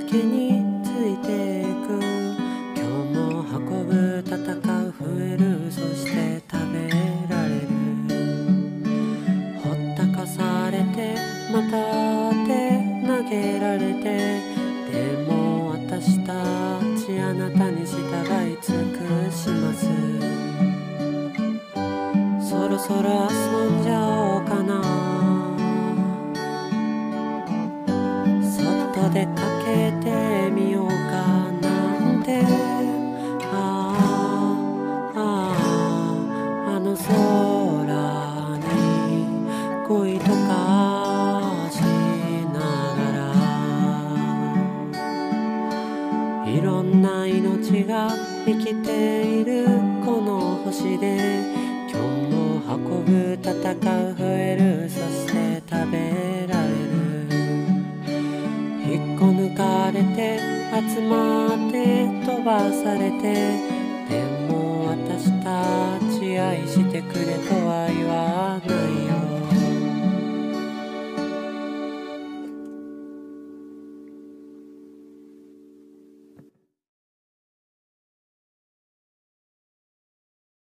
けについていく。今日も運ぶ、戦う、増える、そして食べられる。ほったかされてまた手投げられて、でも私たちあなたに従い尽くします。そろそろ遊んじゃおうかな。外出かけてみようかなんて。あの空に恋とかしながら、いろんな命が生きているこの星で、今日も運ぶ、戦う、増える、そして食べられる。引っこ抜かれて集まって飛ばされて、でも私たち愛してくれと